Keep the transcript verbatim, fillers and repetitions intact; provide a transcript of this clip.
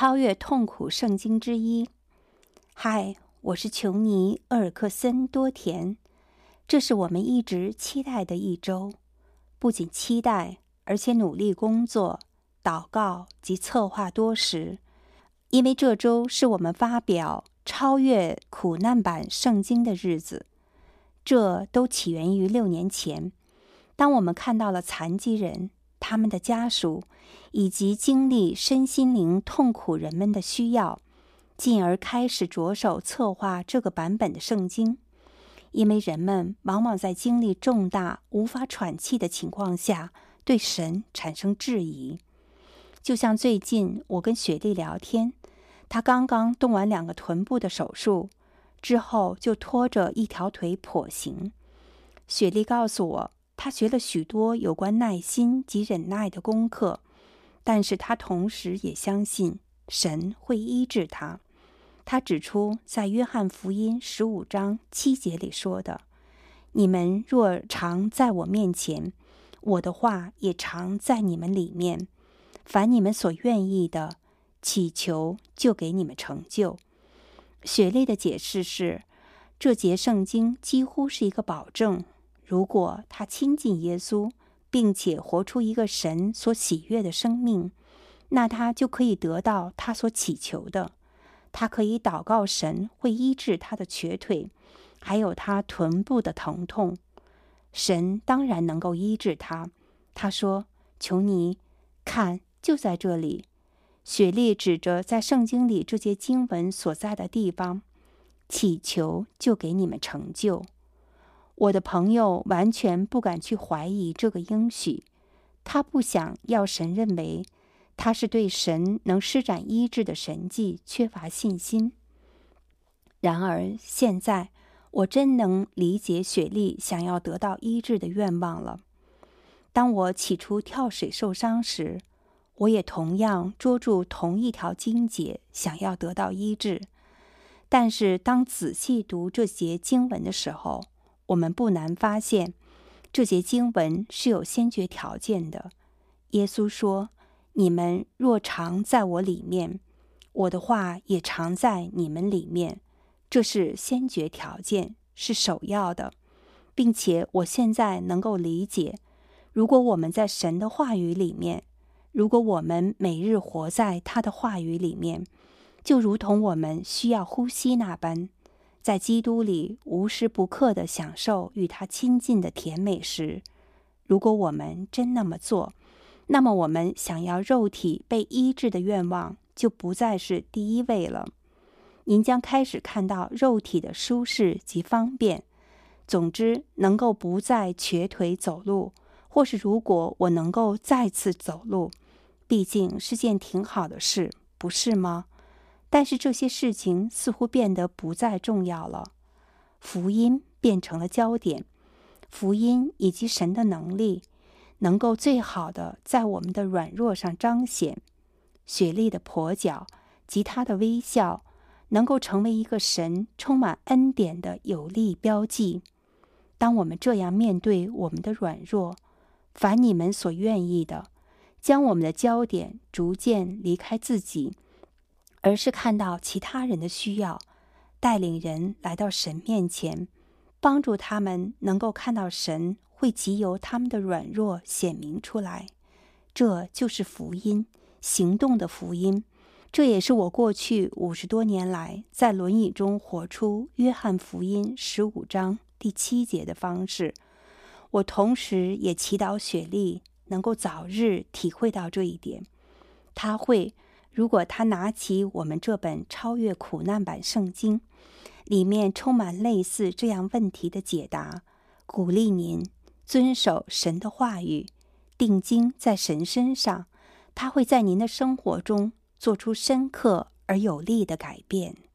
超越痛苦圣经之一。嗨，我是琼尼·厄尔克森多田。这是我们一直期待的一周，不仅期待，而且努力工作、祷告及策划多时，因为这周是我们发表超越苦难版圣经的日子。这都起源于六年前，当我们看到了残疾人、他们的家属以及经历身心灵痛苦人们的需要，进而开始着手策划这个版本的圣经。因为人们往往在经历重大无法喘气的情况下，对神产生质疑。就像最近我跟雪莉聊天，她刚刚动完两个臀部的手术，之后就拖着一条腿跛行。雪莉告诉我，她学了许多有关耐心及忍耐的功课，但是她同时也相信神会医治她。她指出，在约翰福音十五章七节里说的：“你们若常在我面前，我的话也常在你们里面。凡你们所愿意的，祈求就给你们成就。”雪莉的解释是，这节圣经几乎是一个保证，如果他亲近耶稣，并且活出一个神所喜悦的生命，那他就可以得到他所祈求的。他可以祷告神会医治他的瘸腿，还有他臀部的疼痛。神当然能够医治他。他说：“求你看，就在这里。”雪莉指着在圣经里这节经文所在的地方，祈求就给你们成就。我的朋友完全不敢去怀疑这个应许，他不想要神认为他是对神能施展医治的神迹缺乏信心。然而现在，我真能理解雪莉想要得到医治的愿望了。当我起初跳水受伤时，我也同样捉住同一条经节，想要得到医治。但是当仔细读这节经文的时候，我们不难发现，这节经文是有先决条件的。耶稣说：“你们若常在我里面，我的话也常在你们里面。”这是先决条件，是首要的。并且我现在能够理解，如果我们在神的话语里面，如果我们每日活在他的话语里面，就如同我们需要呼吸那般，在基督里无时不刻地享受与他亲近的甜美时，如果我们真那么做，那么我们想要肉体被医治的愿望就不再是第一位了。您将开始看到肉体的舒适及方便。总之，能够不再瘸腿走路，或是如果我能够再次走路，毕竟是件挺好的事，不是吗？但是这些事情似乎变得不再重要了。福音变成了焦点，福音以及神的能力能够最好的在我们的软弱上彰显。雪莉的跛脚及她的微笑能够成为一个神充满恩典的有力标记。当我们这样面对我们的软弱，凡你们所愿意的，将我们的焦点逐渐离开自己，而是看到其他人的需要，带领人来到神面前，帮助他们能够看到神会藉由他们的软弱显明出来。这就是福音，行动的福音。这也是我过去五十多年来在轮椅中活出约翰福音十五章第七节的方式。我同时也祈祷雪莉能够早日体会到这一点。她会，如果她拿起我们这本超越苦难版圣经，里面充满类似这样问题的解答，鼓励您遵守神的话语，定睛在神身上，他会在您的生活中做出深刻而有力的改变。